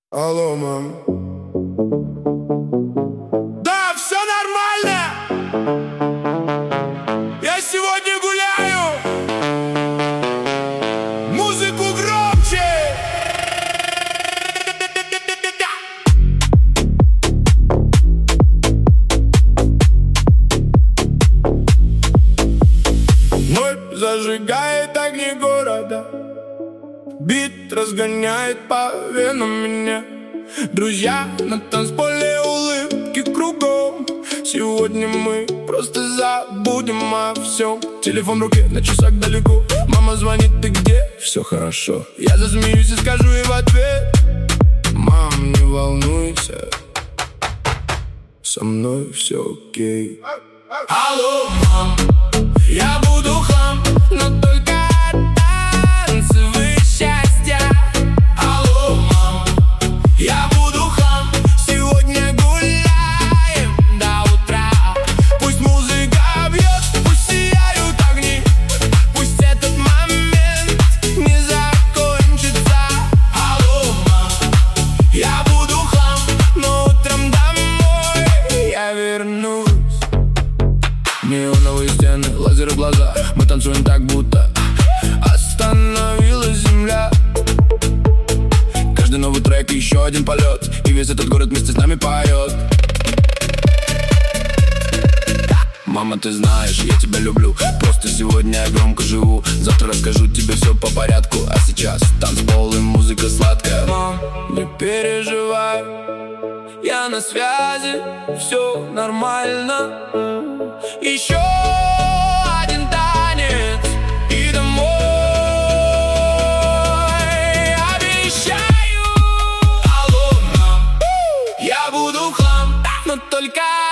Алло, мам. Да, все нормально. Я сегодня гуляю. Музыку громче. Ночь зажигает огни города. Бит разгоняет по венам меня. Друзья на танцполе, улыбки кругом. Сегодня мы просто забудем о всем. Телефон в руке, на часах далеко. Мама звонит, ты где? Все хорошо. Я засмеюсь и скажу ей в ответ: мам, не волнуйся, со мной все окей. Алло, мам, я буду хлам, но только танцевы счастья. Алло, мам, я буду хлам, сегодня гуляем до утра. Пусть музыка бьет, пусть сияют огни, пусть этот момент не закончится. Алло, мам, я буду хлам, но утром домой я вернусь. Неоновые стены, лазеры в глаза. Мы танцуем так, будто остановилась земля. Каждый новый трек еще один полет, и весь этот город вместе с нами поет. Мама, ты знаешь, я тебя люблю. Просто сегодня я громко живу. Завтра расскажу тебе все по порядку. А сейчас танцпол и музыка сладкая. Мам, не переживай, я на связи, все нормально. Еще один танец и домой. Обещаю, алло, мам, я буду хлам, но только